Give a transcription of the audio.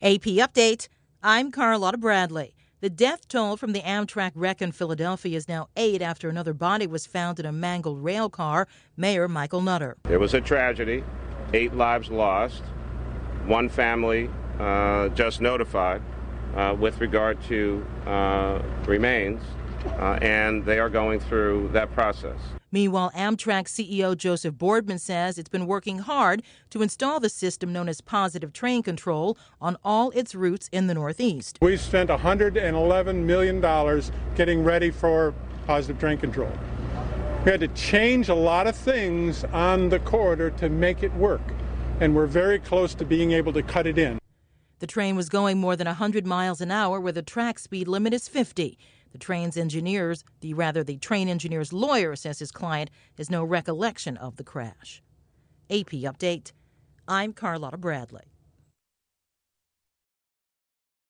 AP Update. I'm Carlotta Bradley. The death toll from the Amtrak wreck in Philadelphia is now 8 after another body was found in a mangled rail car. Mayor Michael Nutter. It was a tragedy. 8 lives lost. One family just notified with regard to remains, and they are going through that process. Meanwhile, Amtrak CEO Joseph Boardman says it's been working hard to install the system known as Positive Train Control on all its routes in the Northeast. We've spent $111 million getting ready for Positive Train Control. We had to change a lot of things on the corridor to make it work, and we're very close to being able to cut it in. The train was going more than 100 miles an hour where the track speed limit is 50. The train engineer's lawyer says his client has no recollection of the crash. AP Update. I'm Carlotta Bradley.